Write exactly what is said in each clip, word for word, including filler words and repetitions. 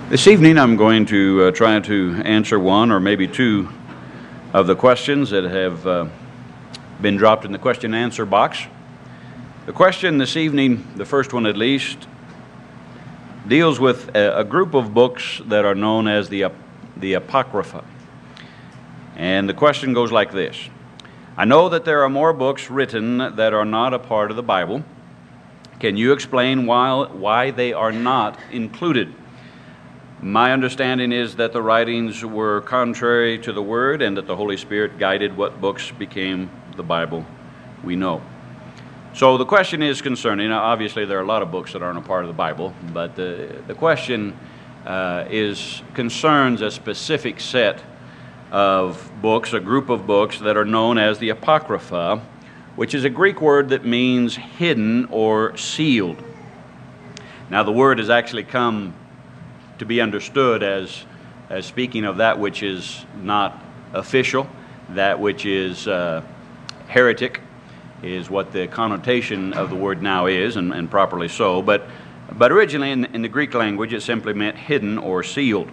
This evening I'm going to uh, try to answer one or maybe two of the questions that have uh, been dropped in the question and answer box. The question this evening, the first one at least, deals with a, a group of books that are known as the, the Apocrypha. And the question goes like this. I know that there are more books written that are not a part of the Bible. Can you explain why, why they are not included? My understanding is that the writings were contrary to the Word and that the Holy Spirit guided what books became the Bible we know. So the question is concerning, now obviously there are a lot of books that aren't a part of the Bible, but the, the question uh, is concerns a specific set of books, a group of books that are known as the Apocrypha, which is a Greek word that means hidden or sealed. Now the word has actually come to be understood as, as speaking of that which is not official, that which is uh, heretic, is what the connotation of the word now is, and, and properly so. But, but originally in, in the Greek language it simply meant hidden or sealed.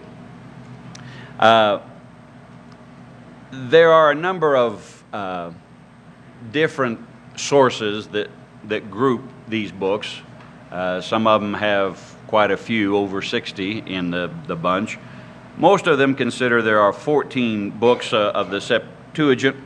Uh, there are a number of uh, different sources that, that group these books. Uh, some of them have quite a few, over sixty in the, the bunch. Most of them consider there are fourteen books uh, of the Septuagint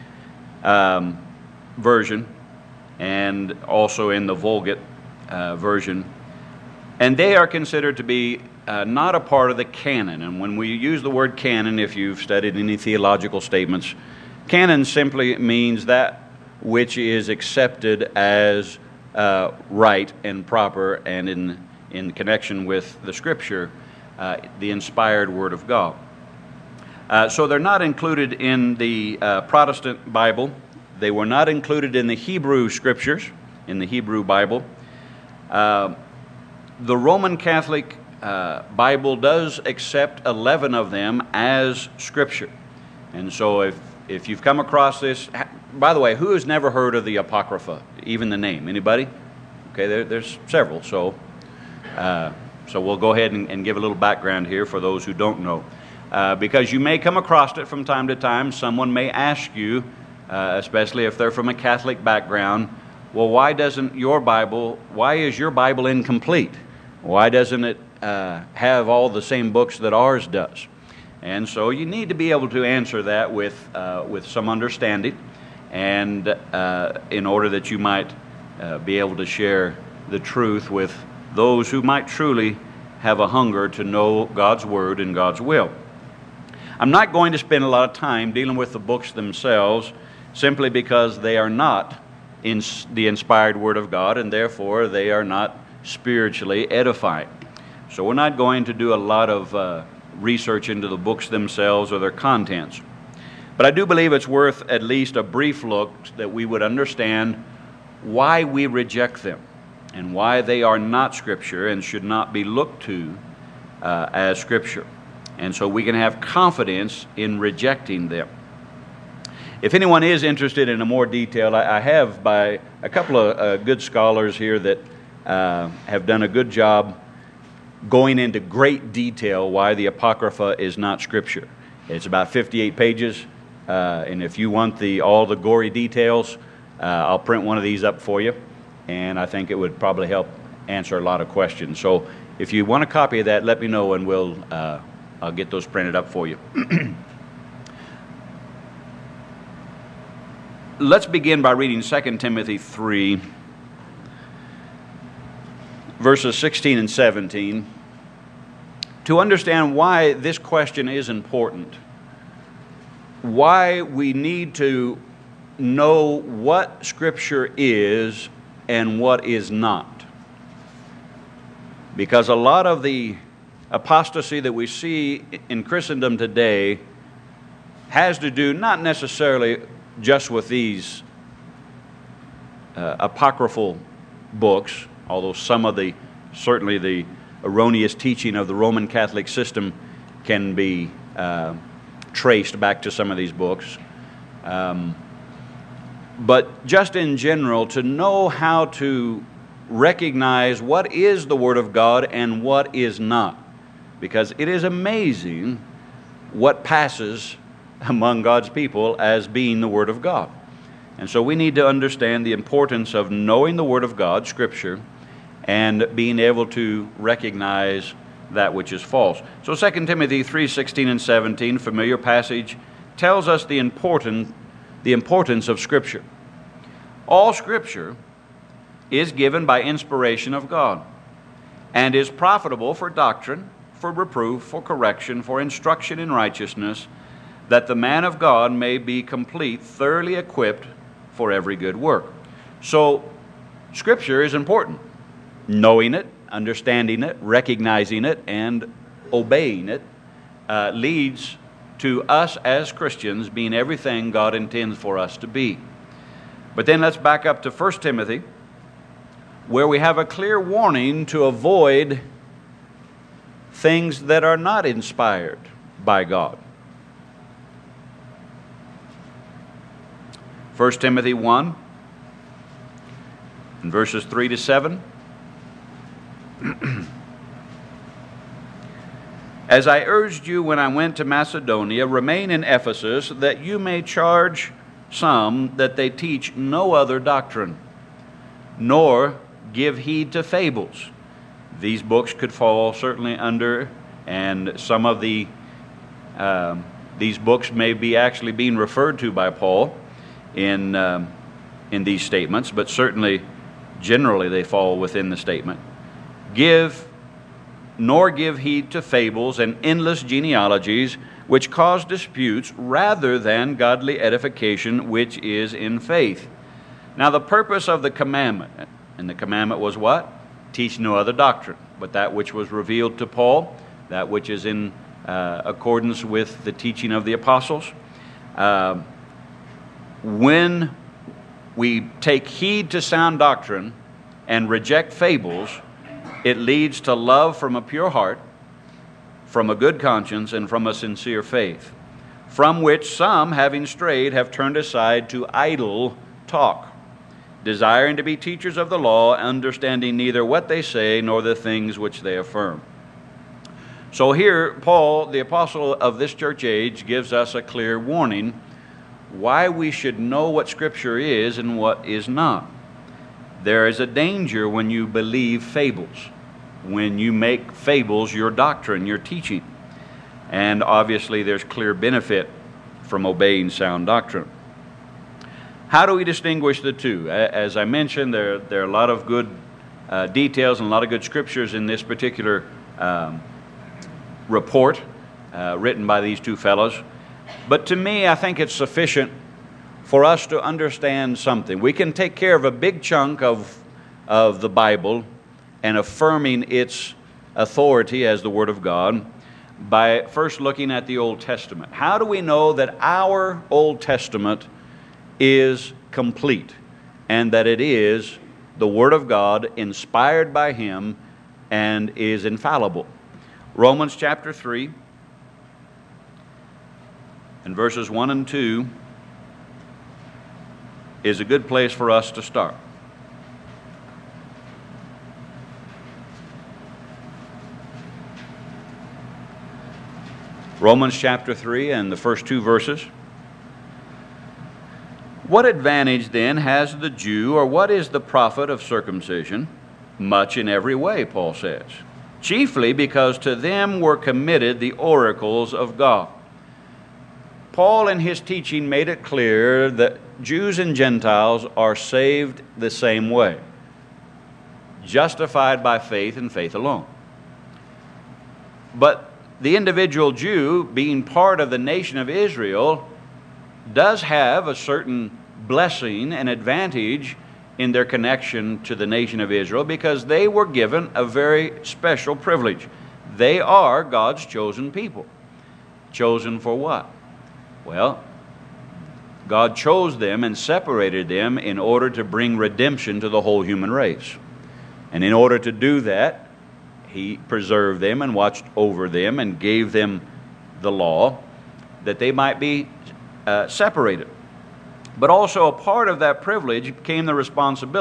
um, version and also in the Vulgate uh, version. And they are considered to be uh, not a part of the canon. And when we use the word canon, if you've studied any theological statements, canon simply means that which is accepted as uh, right and proper and in in connection with the Scripture, uh, the inspired Word of God. Uh, so they're not included in the uh, Protestant Bible. They were not included in the Hebrew Scriptures, in the Hebrew Bible. Uh, the Roman Catholic uh, Bible does accept eleven of them as Scripture. And so if, if you've come across this, by the way, who has never heard of the Apocrypha, even the name? Anybody? Okay, there, there's several, so... Uh, so we'll go ahead and, and give a little background here for those who don't know. Uh, because you may come across it from time to time. Someone may ask you, uh, especially if they're from a Catholic background, well, why doesn't your Bible, why is your Bible incomplete? Why doesn't it uh, have all the same books that ours does? And so you need to be able to answer that with, uh, with some understanding, and uh, in order that you might uh, be able to share the truth with those who might truly have a hunger to know God's Word and God's will. I'm not going to spend a lot of time dealing with the books themselves simply because they are not in the inspired Word of God, and therefore they are not spiritually edifying. So we're not going to do a lot of uh, research into the books themselves or their contents. But I do believe it's worth at least a brief look that we would understand why we reject them, and why they are not Scripture and should not be looked to uh, as Scripture. And so we can have confidence in rejecting them. If anyone is interested in a more detail, I, I have by a couple of uh, good scholars here that uh, have done a good job going into great detail why the Apocrypha is not Scripture. It's about fifty-eight pages, uh, and if you want the all the gory details, uh, I'll print one of these up for you. And I think it would probably help answer a lot of questions. So if you want a copy of that, let me know, and we'll uh, I'll get those printed up for you. Let's begin by reading Second Timothy three, verses sixteen and seventeen, to understand why this question is important, why we need to know what Scripture is and what is not. Because a lot of the apostasy that we see in Christendom today has to do not necessarily just with these uh, apocryphal books, although some of the, certainly the erroneous teaching of the Roman Catholic system can be uh, traced back to some of these books. Um, But just in general, to know how to recognize what is the Word of God and what is not. because it is amazing what passes among God's people as being the Word of God. And so we need to understand the importance of knowing the Word of God, Scripture, and being able to recognize that which is false. So Second Timothy three sixteen and seventeen, familiar passage, tells us the important, the importance of Scripture. All Scripture is given by inspiration of God and is profitable for doctrine, for reproof, for correction, for instruction in righteousness, that the man of God may be complete, thoroughly equipped for every good work. So, Scripture is important. Knowing it, understanding it, recognizing it, and obeying it uh, leads to us as Christians being everything God intends for us to be. But then let's back up to First Timothy, where we have a clear warning to avoid things that are not inspired by God. First Timothy one, in verses three to seven. As I urged you when I went to Macedonia, remain in Ephesus, that you may charge some that they teach no other doctrine, nor give heed to fables. These books could fall certainly under, and some of the um, these books may be actually being referred to by Paul in um, in these statements, but certainly generally they fall within the statement. Give, nor give heed to fables and endless genealogies, which cause disputes, rather than godly edification, which is in faith. Now the purpose of the commandment, and the commandment was what? Teach no other doctrine, but that which was revealed to Paul, that which is in uh, accordance with the teaching of the apostles. Uh, when we take heed to sound doctrine and reject fables, it leads to love from a pure heart, from a good conscience, and from a sincere faith, from which some, having strayed, have turned aside to idle talk, desiring to be teachers of the law, understanding neither what they say nor the things which they affirm. So here, Paul, the apostle of this church age, gives us a clear warning why we should know what Scripture is and what is not. There is a danger when you believe fables, when you make fables your doctrine, your teaching. And obviously there's clear benefit from obeying sound doctrine. How do we distinguish the two? As I mentioned, there, there are a lot of good uh, details and a lot of good scriptures in this particular um, report uh, written by these two fellows. But to me, I think it's sufficient for us to understand something. We can take care of a big chunk of, of the Bible and affirming its authority as the Word of God by first looking at the Old Testament. How do we know that our Old Testament is complete and that it is the Word of God inspired by Him and is infallible? Romans chapter three and verses one and two is a good place for us to start. Romans chapter three and the first two verses. What advantage then has the Jew, or what is the profit of circumcision? Much in every way, Paul says. Chiefly because to them were committed the oracles of God. Paul in his teaching made it clear that Jews and Gentiles are saved the same way, justified by faith and faith alone. But the individual Jew, being part of the nation of Israel, does have a certain blessing and advantage in their connection to the nation of Israel because they were given a very special privilege. They are God's chosen people. Chosen for what? Well, God chose them and separated them in order to bring redemption to the whole human race. And in order to do that, He preserved them and watched over them and gave them the law that they might be uh, separated. But also a part of that privilege came the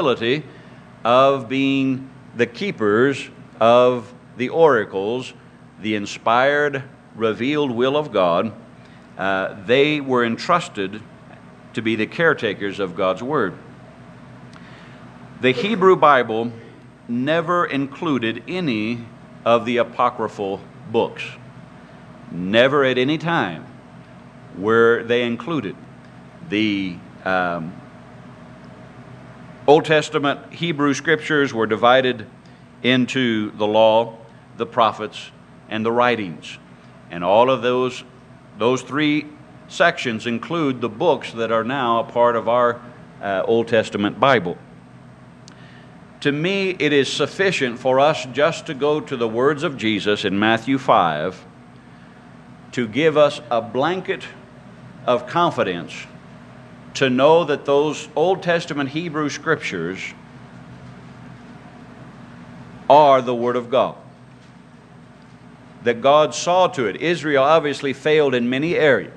responsibility of being the keepers of the oracles the inspired, revealed will of God, uh, they were entrusted to be the caretakers of God's Word. The Hebrew Bible never included any of the apocryphal books. Never at any time were they included. The um, Old Testament Hebrew Scriptures were divided into the law, the prophets, and the writings. And all of those, those three sections include the books that are now a part of our uh, Old Testament Bible. To me, it is sufficient for us just to go to the words of Jesus in Matthew five to give us a blanket of confidence to know that those Old Testament Hebrew Scriptures are the Word of God. That God saw to it. Israel obviously failed in many areas.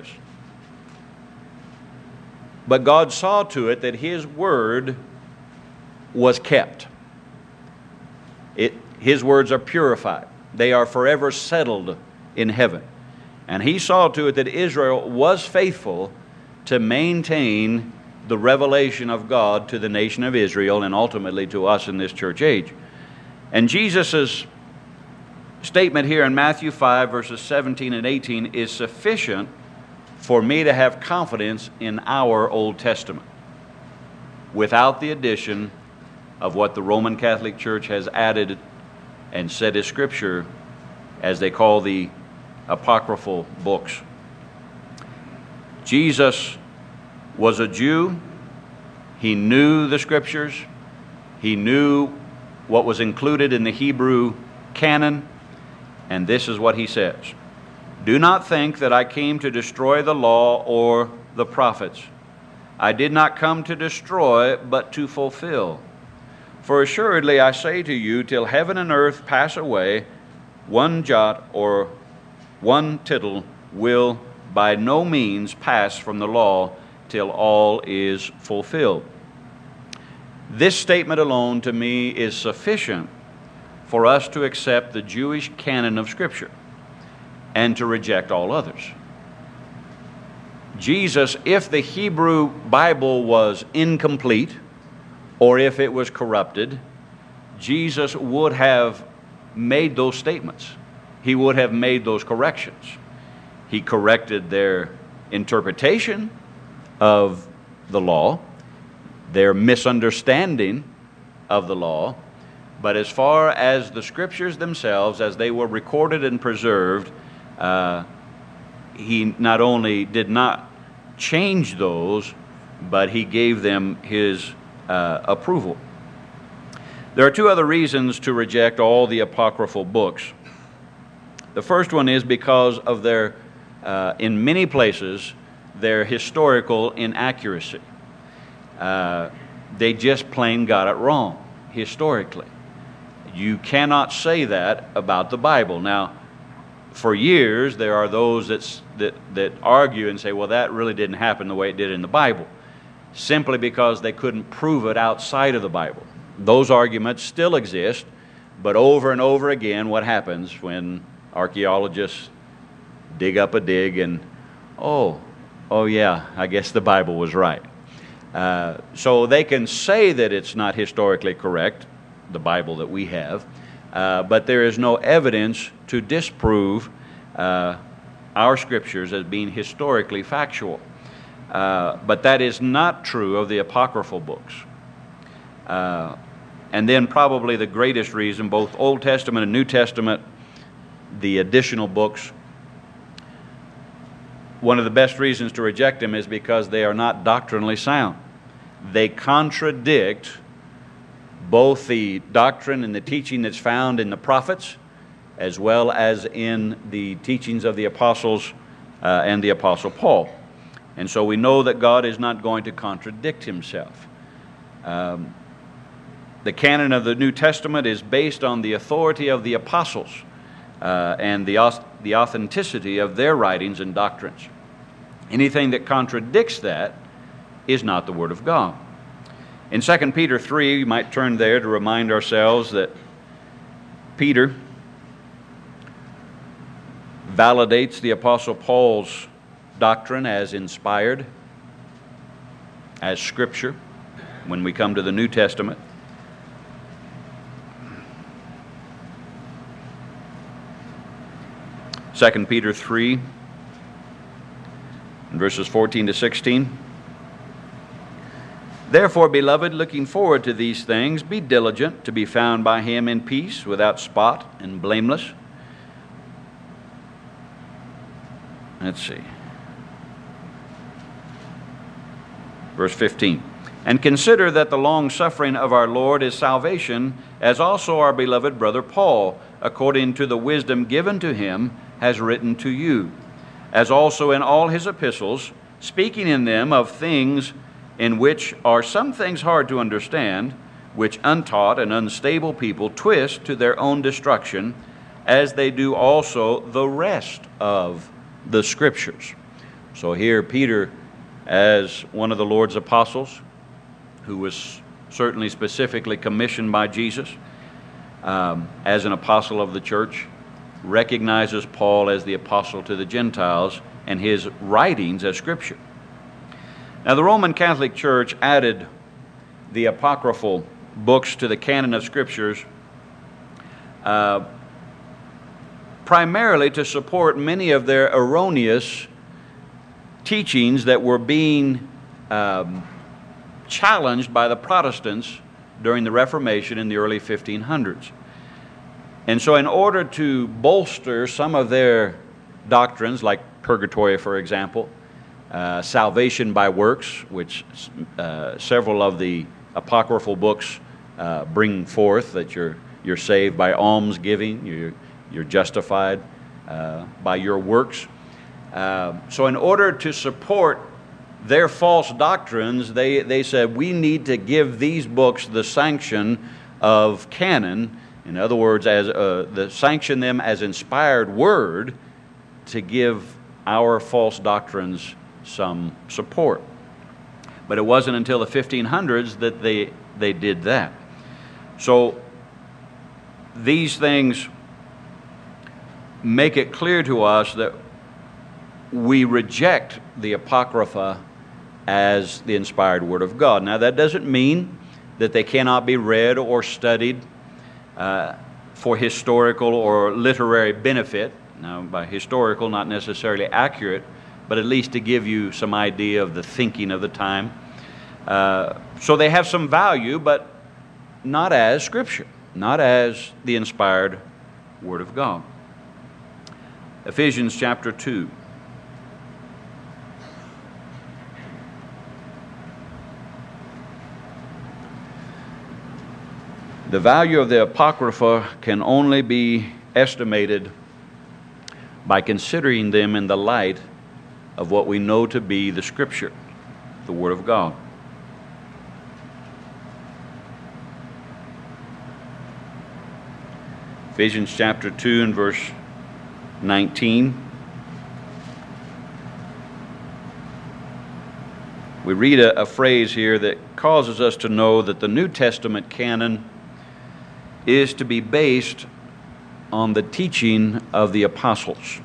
But God saw to it that His Word was kept. It, His words are purified. They are forever settled in heaven. And He saw to it that Israel was faithful to maintain the revelation of God to the nation of Israel and ultimately to us in this church age. And Jesus' statement here in Matthew five, verses seventeen and eighteen is sufficient for me to have confidence in our Old Testament without the addition of what the Roman Catholic Church has added and said is Scripture, as they call the apocryphal books. Jesus was a Jew. He knew the Scriptures. He knew what was included in the Hebrew canon. And this is what He says. Do not think that I came to destroy the law or the prophets. I did not come to destroy, but to fulfill. For assuredly I say to you, till heaven and earth pass away, one jot or one tittle will by no means pass from the law till all is fulfilled. This statement alone to me is sufficient for us to accept the Jewish canon of Scripture and to reject all others. Jesus, if the Hebrew Bible was incomplete or if it was corrupted, Jesus would have made those statements. He would have made those corrections. He corrected their interpretation of the law, their misunderstanding of the law, but as far as the Scriptures themselves, as they were recorded and preserved, uh, He not only did not change those, but He gave them His uh, approval. There are two other reasons to reject all the apocryphal books. The first one is because of their, uh, in many places, their historical inaccuracy. Uh, they just plain got it wrong, historically. You cannot say that about the Bible. Now, for years, there are those that's, that, that argue and say, well, that really didn't happen the way it did in the Bible, simply because they couldn't prove it outside of the Bible. Those arguments still exist, but over and over again, what happens when archaeologists dig up a dig and, oh, oh yeah, I guess the Bible was right. Uh, so they can say that it's not historically correct, the Bible that we have, uh, but there is no evidence to disprove uh, our Scriptures as being historically factual. Uh, but that is not true of the apocryphal books. Uh, and then probably the greatest reason, both Old Testament and New Testament, the additional books, one of the best reasons to reject them is because they are not doctrinally sound. They contradict both the doctrine and the teaching that's found in the prophets, as well as in the teachings of the apostles uh, and the Apostle Paul. And so we know that God is not going to contradict Himself. Um, the canon of the New Testament is based on the authority of the apostles uh, and the, the authenticity of their writings and doctrines. Anything that contradicts that is not the Word of God. In Second Peter three, you might turn there to remind ourselves that Peter validates the Apostle Paul's doctrine as inspired, as Scripture, when we come to the New Testament. Second Peter three, verses fourteen to sixteen. Therefore, beloved, looking forward to these things, be diligent to be found by him in peace, without spot and blameless. Let's see. Verse fifteen. And consider that the long suffering of our Lord is salvation, as also our beloved brother Paul, according to the wisdom given to him, has written to you, as also in all his epistles, speaking in them of things in which are some things hard to understand, which untaught and unstable people twist to their own destruction, as they do also the rest of the Scriptures. So here Peter, as one of the Lord's apostles, who was certainly specifically commissioned by Jesus um, as an apostle of the church, recognizes Paul as the apostle to the Gentiles and his writings as Scripture. Now, the Roman Catholic Church added the apocryphal books to the canon of Scriptures uh, primarily to support many of their erroneous teachings that were being um, challenged by the Protestants during the Reformation in the early fifteen hundreds. And so in order to bolster some of their doctrines, like purgatory, for example, uh, salvation by works, which uh, several of the apocryphal books uh, bring forth, that you're, you're saved by almsgiving, you're, you're justified uh, by your works. Uh, so in order to support their false doctrines, they, they said, we need to give these books the sanction of canon. In other words, as uh, the sanction them as inspired word to give our false doctrines some support. But it wasn't until the fifteen hundreds that they, they did that. So these things make it clear to us that we reject the Apocrypha as the inspired Word of God. Now, that doesn't mean that they cannot be read or studied uh, for historical or literary benefit. Now, by historical, not necessarily accurate, but at least to give you some idea of the thinking of the time. Uh, so they have some value, but not as Scripture, not as the inspired Word of God. Ephesians chapter two. The value of the Apocrypha can only be estimated by considering them in the light of what we know to be the Scripture, the Word of God. Ephesians chapter two and verse nineteen. We read a, a phrase here that causes us to know that the New Testament canon is to be based on the teaching of the apostles.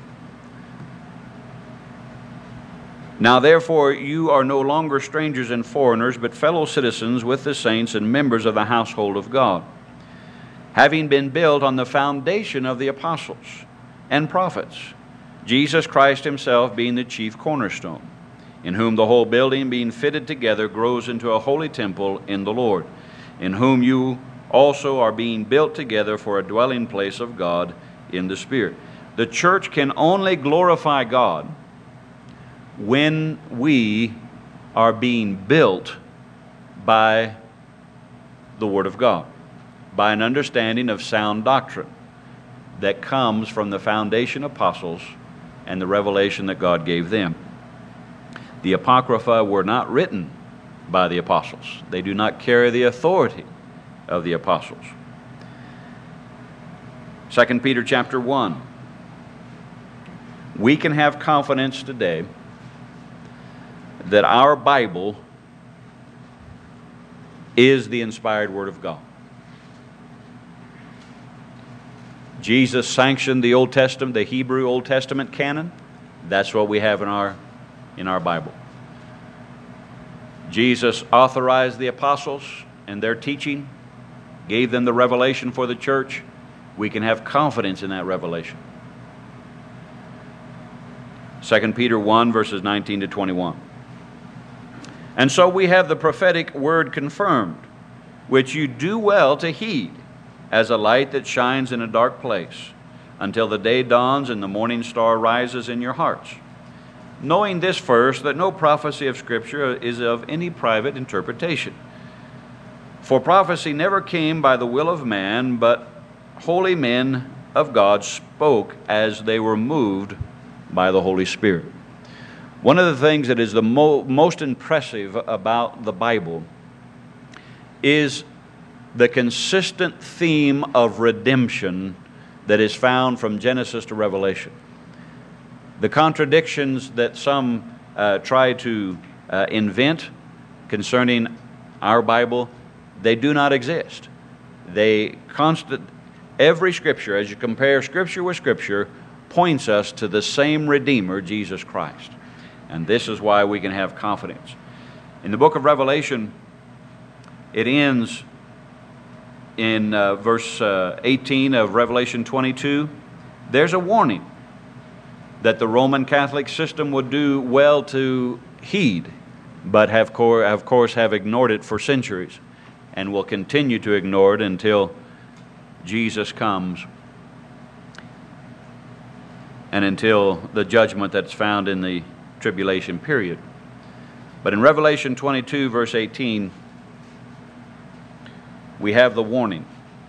Now, therefore, you are no longer strangers and foreigners, but fellow citizens with the saints and members of the household of God, having been built on the foundation of the apostles and prophets, Jesus Christ himself being the chief cornerstone, in whom the whole building being fitted together grows into a holy temple in the Lord, in whom you also are being built together for a dwelling place of God in the Spirit. The church can only glorify God when we are being built by the Word of God, by an understanding of sound doctrine that comes from the foundation apostles and the revelation that God gave them. The Apocrypha were not written by the apostles. They do not carry the authority of the apostles. Second Peter chapter one. We can have confidence today that our Bible is the inspired Word of God. Jesus sanctioned the Old Testament, the Hebrew Old Testament canon. That's what we have in our, in our Bible. Jesus authorized the apostles and their teaching, gave them the revelation for the church. We can have confidence in that revelation. Second Peter one, verses nineteen to twenty-one. And so we have the prophetic word confirmed, which you do well to heed, as a light that shines in a dark place, until the day dawns and the morning star rises in your hearts. Knowing this first, that no prophecy of Scripture is of any private interpretation. For prophecy never came by the will of man, but holy men of God spoke as they were moved by the Holy Spirit. One of the things that is the mo- most impressive about the Bible is the consistent theme of redemption that is found from Genesis to Revelation. The contradictions that some uh, try to uh, invent concerning our Bible, they do not exist. They constant every Scripture, as you compare Scripture with Scripture, points us to the same Redeemer, Jesus Christ. And this is why we can have confidence. In the book of Revelation, it ends in uh, verse uh, eighteen of Revelation twenty-two. There's a warning that the Roman Catholic system would do well to heed, but have cor- of course have ignored it for centuries and will continue to ignore it until Jesus comes and until the judgment that's found in the tribulation period. But in Revelation twenty-two, verse eighteen, we have the warning.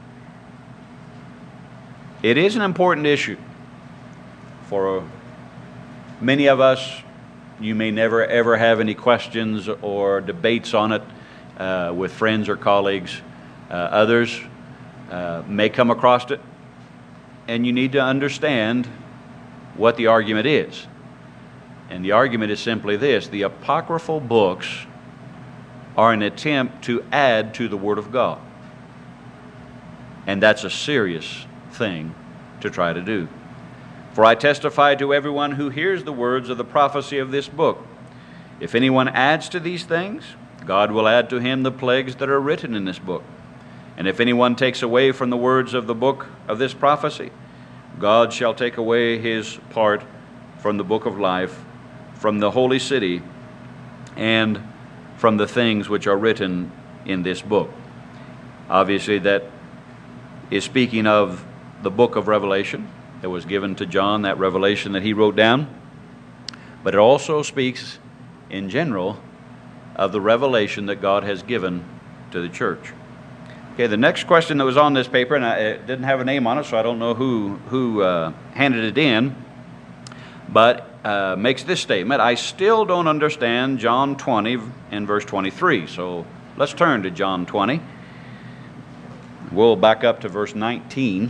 It is an important issue. For many of us, you may never ever have any questions or debates on it uh, with friends or colleagues. Uh, others uh, may come across it, and you need to understand what the argument is. And the argument is simply this: the apocryphal books are an attempt to add to the Word of God. And that's a serious thing to try to do. For I testify to everyone who hears the words of the prophecy of this book. If anyone adds to these things, God will add to him the plagues that are written in this book. And if anyone takes away from the words of the book of this prophecy, God shall take away his part from the book of life, from the holy city, and from the things which are written in this book. Obviously, that is speaking of the book of Revelation that was given to John, that revelation that he wrote down. But it also speaks in general of the revelation that God has given to the church. Okay, the next question that was on this paper, and I, it didn't have a name on it, so I don't know who, who uh, handed it in, but uh, makes this statement: I still don't understand John twenty and verse twenty-three. So let's turn to John twenty. We'll back up to verse nineteen.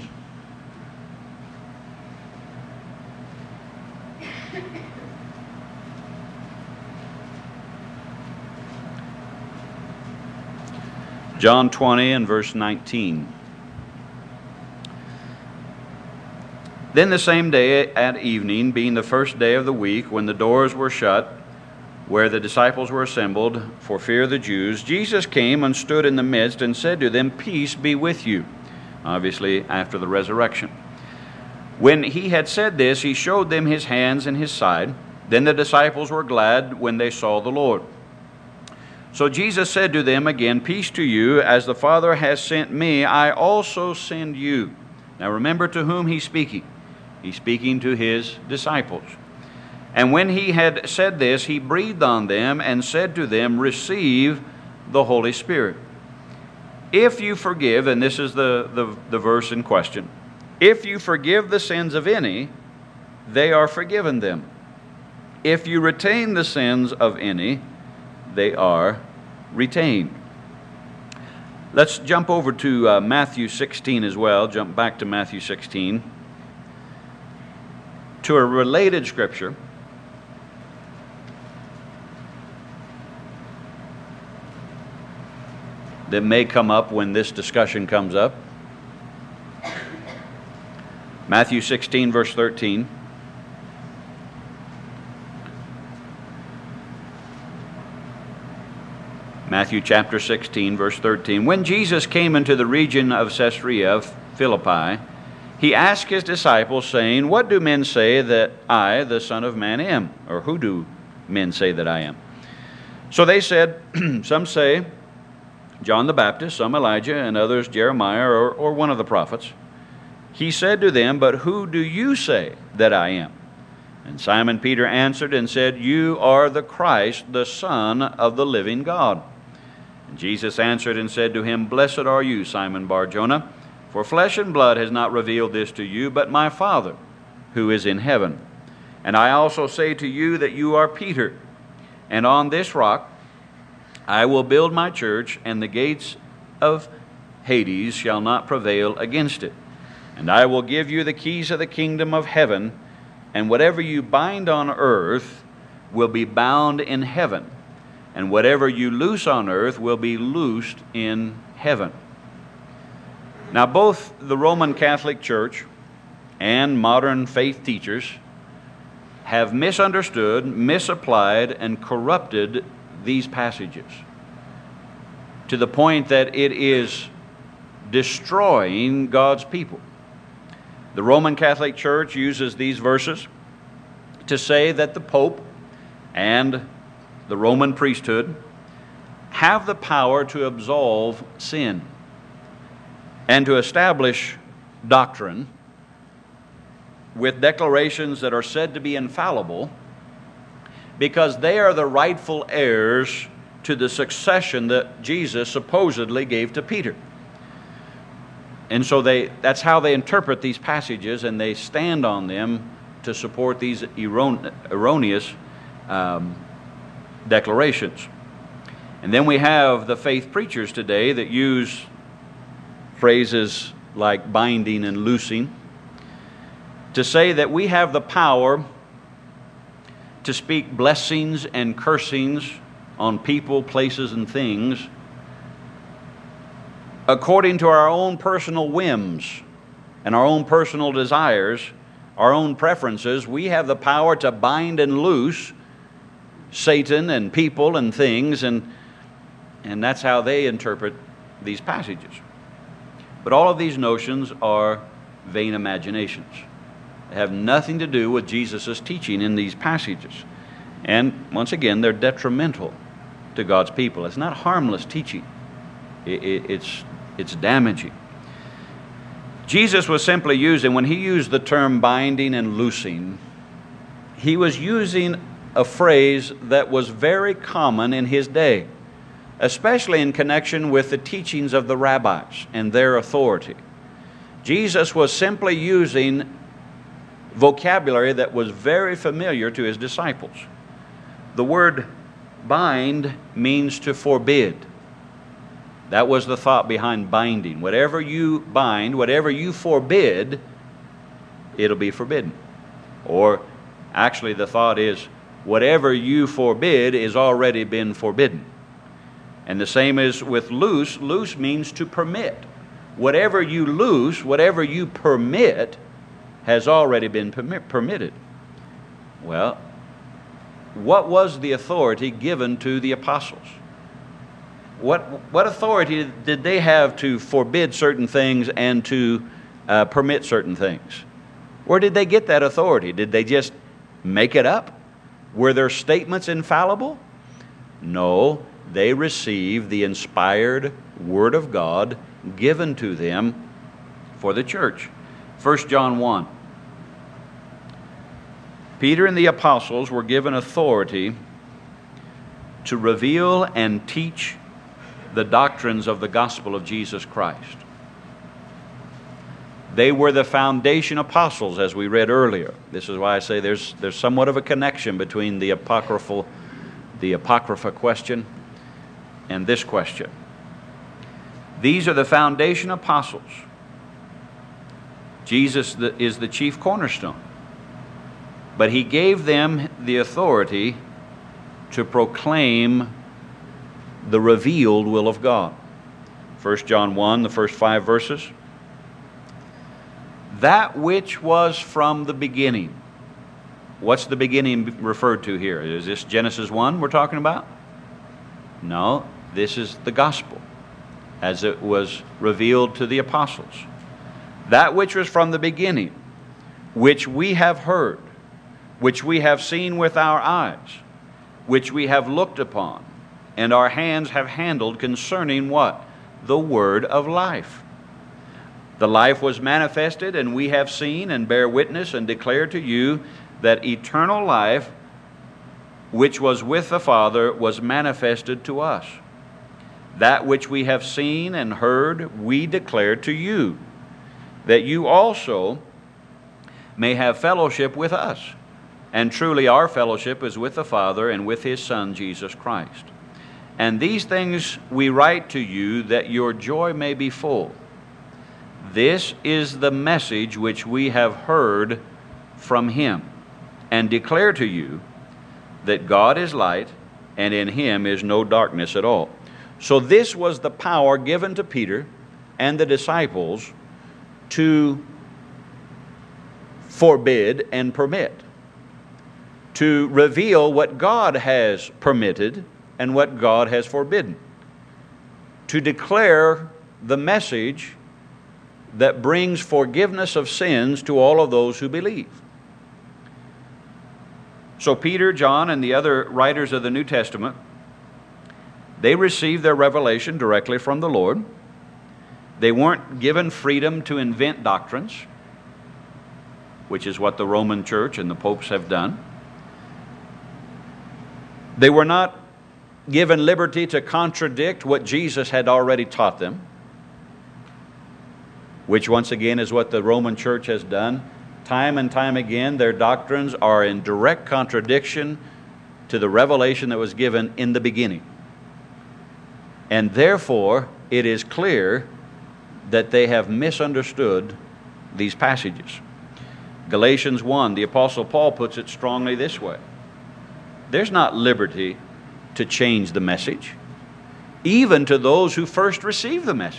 John twenty and verse nineteen. Then the same day at evening, being the first day of the week, when the doors were shut, where the disciples were assembled for fear of the Jews, Jesus came and stood in the midst and said to them, Peace be with you. Obviously, after the resurrection. When he had said this, he showed them his hands and his side. Then the disciples were glad when they saw the Lord. So Jesus said to them again, Peace to you. As the Father has sent me, I also send you. Now remember to whom he's speaking. He's speaking to his disciples. And when he had said this, he breathed on them and said to them, Receive the Holy Spirit. If you forgive, and this is the, the, the verse in question, if you forgive the sins of any, they are forgiven them. If you retain the sins of any, they are retained. Let's jump over to uh, Matthew sixteen as well. Jump back to Matthew sixteen. To a related scripture. That may come up when this discussion comes up. Matthew sixteen, verse thirteen. Matthew chapter sixteen, verse thirteen. When Jesus came into the region of Caesarea Philippi, he asked his disciples, saying, What do men say that I, the Son of Man, am? Or who do men say that I am? So they said, some say John the Baptist, some Elijah, and others Jeremiah, or, or one of the prophets. He said to them, But who do you say that I am? And Simon Peter answered and said, You are the Christ, the Son of the living God. And Jesus answered and said to him, Blessed are you, Simon Bar-Jonah, for flesh and blood has not revealed this to you, but my Father, who is in heaven. And I also say to you that you are Peter, and on this rock I will build my church, and the gates of Hades shall not prevail against it. And I will give you the keys of the kingdom of heaven, and whatever you bind on earth will be bound in heaven, and whatever you loose on earth will be loosed in heaven. Now, both the Roman Catholic Church and modern faith teachers have misunderstood, misapplied, and corrupted these passages to the point that it is destroying God's people. The Roman Catholic Church uses these verses to say that the Pope and the Roman priesthood have the power to absolve sin and to establish doctrine with declarations that are said to be infallible, because they are the rightful heirs to the succession that Jesus supposedly gave to Peter. And so they that's how they interpret these passages, and they stand on them to support these erron- erroneous um, declarations. And then we have the faith preachers today that use phrases like binding and loosing to say that we have the power to speak blessings and cursings on people, places, and things according to our own personal whims and our own personal desires, our own preferences. We have the power to bind and loose Satan and people and things, and and that's how they interpret these passages. But all of these notions are vain imaginations. They have nothing to do with Jesus' teaching in these passages. And once again, they're detrimental to God's people. It's not harmless teaching. It, it, it's, it's damaging. Jesus was simply using, when he used the term binding and loosing, he was using a phrase that was very common in his day, especially in connection with the teachings of the rabbis and their authority. Jesus was simply using vocabulary that was very familiar to his disciples. The word bind means to forbid. That was the thought behind binding. Whatever you bind, whatever you forbid, it'll be forbidden. Or actually the thought is, whatever you forbid is already been forbidden. And the same is with loose. Loose means to permit. Whatever you loose, whatever you permit, has already been permit, permitted. Well, what was the authority given to the apostles? What, what authority did they have to forbid certain things and to uh, permit certain things? Where did they get that authority? Did they just make it up? Were their statements infallible? No. They received the inspired Word of God given to them for the church. First John one. Peter and the apostles were given authority to reveal and teach the doctrines of the gospel of Jesus Christ. They were the foundation apostles, as we read earlier. This is why I say there's there's somewhat of a connection between the apocryphal, the Apocrypha question and this question. These are the foundation apostles. Jesus is the chief cornerstone. But he gave them the authority to proclaim the revealed will of God. First John one, the first five verses. that which was from the beginning. What's the beginning referred to here? Is this Genesis one we're talking about? No, this is the gospel as it was revealed to the apostles. That which was from the beginning, which we have heard, which we have seen with our eyes, which we have looked upon, and our hands have handled concerning what? The word of life. The life was manifested, and we have seen and bear witness and declare to you that eternal life, which was with the Father, was manifested to us. That which we have seen and heard, we declare to you, that you also may have fellowship with us. And truly our fellowship is with the Father and with His Son, Jesus Christ. And these things we write to you, that your joy may be full. This is the message which we have heard from Him, and declare to you that God is light, and in Him is no darkness at all. So this was the power given to Peter and the disciples to forbid and permit, to reveal what God has permitted and what God has forbidden, to declare the message that brings forgiveness of sins to all of those who believe. So Peter, John, and the other writers of the New Testament, they received their revelation directly from the Lord. They weren't given freedom to invent doctrines, which is what the Roman Church and the popes have done. They were not given liberty to contradict what Jesus had already taught them, which once again is what the Roman Church has done. Time and time again, their doctrines are in direct contradiction to the revelation that was given in the beginning. And therefore, it is clear that they have misunderstood these passages. Galatians one, the Apostle Paul puts it strongly this way. There's not liberty to change the message, even to those who first received the message.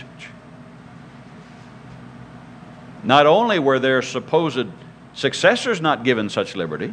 Not only were their supposed successors not given such liberty,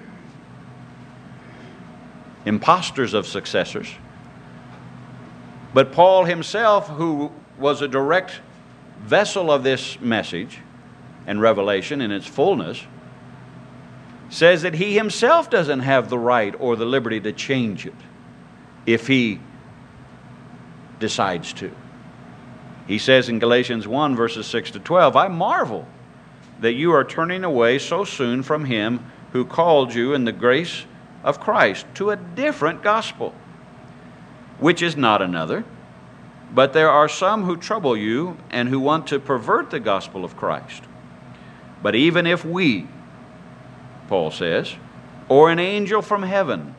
impostors of successors, but Paul himself, who was a direct vessel of this message and revelation in its fullness, says that he himself doesn't have the right or the liberty to change it if he decides to. He says in Galatians one, verses six to twelve, I marvel that you are turning away so soon from Him who called you in the grace of Christ to a different gospel, which is not another. But there are some who trouble you and who want to pervert the gospel of Christ. But even if we, Paul says, or an angel from heaven,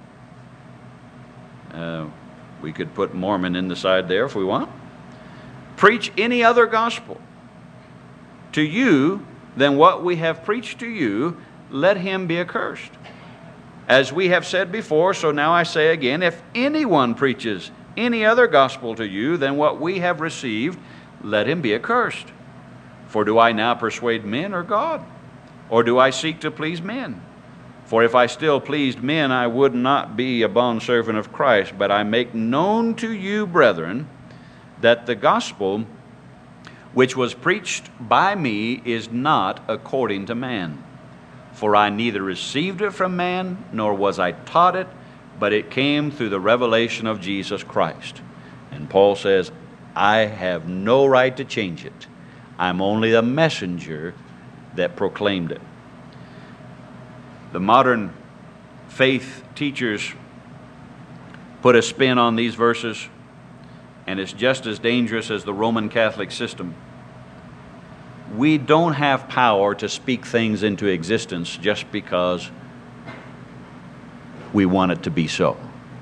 uh, we could put Mormon in the side there if we want, preach any other gospel to you than what we have preached to you, let him be accursed. As we have said before, so now I say again, if anyone preaches any other gospel to you than what we have received, let him be accursed. For do I now persuade men or God? Or do I seek to please men? For if I still pleased men, I would not be a bondservant of Christ. But I make known to you, brethren, that the gospel which was preached by me is not according to man. For I neither received it from man, nor was I taught it, but it came through the revelation of Jesus Christ. And Paul says, I have no right to change it. I'm only the messenger that proclaimed it. The modern faith teachers put a spin on these verses, and it's just as dangerous as the Roman Catholic system. We don't have power to speak things into existence just because we want it to be so.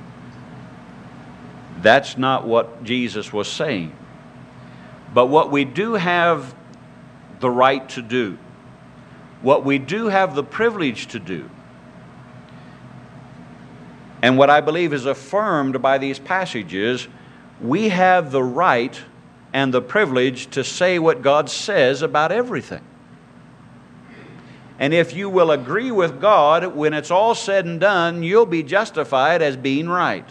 That's not what Jesus was saying. But what we do have the right to do, what we do have the privilege to do, and what I believe is affirmed by these passages, we have the right and the privilege to say what God says about everything. And if you will agree with God, when it's all said and done, you'll be justified as being right.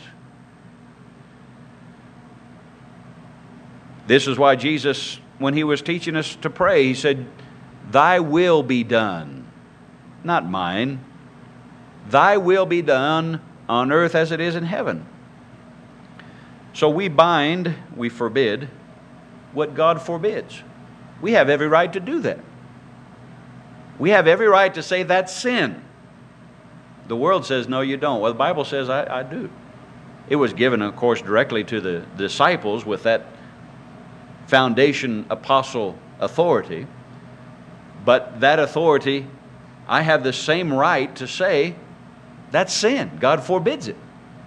This is why Jesus, when He was teaching us to pray, He said, Thy will be done, not mine. Thy will be done on earth as it is in heaven. So we bind, we forbid what God forbids. We have every right to do that. We have every right to say that's sin. The world says, no, you don't. Well, the Bible says I, I do. It was given, of course, directly to the disciples with that foundation apostle authority. But that authority, I have the same right to say that's sin. God forbids it.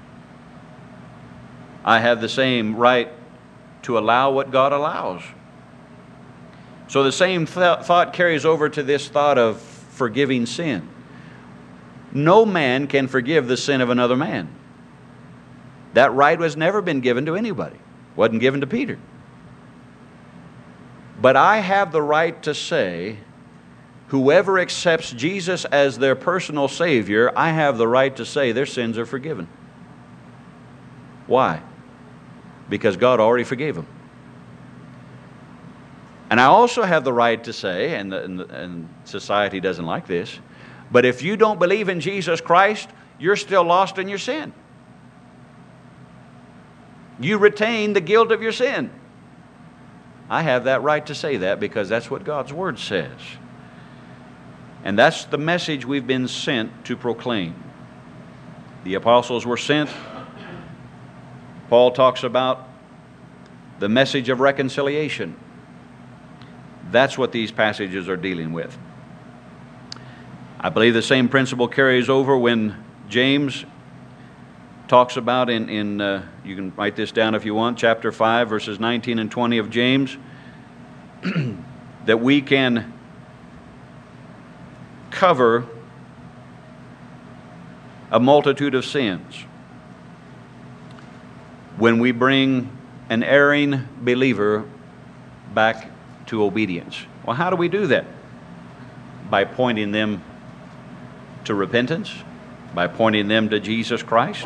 I have the same right to allow what God allows. So the same th- thought carries over to this thought of forgiving sin. No man can forgive the sin of another man. That right was never been given to anybody. It wasn't given to Peter. But I have the right to say, whoever accepts Jesus as their personal Savior, I have the right to say their sins are forgiven. Why? Because God already forgave them. And I also have the right to say, and, and, and society doesn't like this, but if you don't believe in Jesus Christ, you're still lost in your sin. You retain the guilt of your sin. I have that right to say that because that's what God's Word says. And that's the message we've been sent to proclaim. The apostles were sent. Paul talks about the message of reconciliation. That's what these passages are dealing with. I believe the same principle carries over when James talks about in, in uh, you can write this down if you want, chapter five, verses nineteen and twenty of James, that we can cover a multitude of sins when we bring an erring believer back to obedience. Well, how do we do that? By pointing them to repentance, by pointing them to Jesus Christ.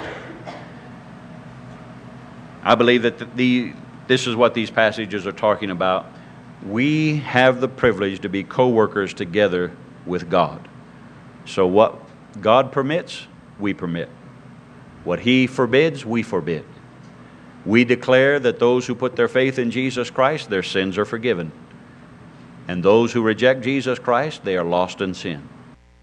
I believe that the, the this is what these passages are talking about. We have the privilege to be co-workers together with God. So what God permits, we permit. What He forbids, we forbid. We declare that those who put their faith in Jesus Christ, their sins are forgiven. And those who reject Jesus Christ, they are lost in sin.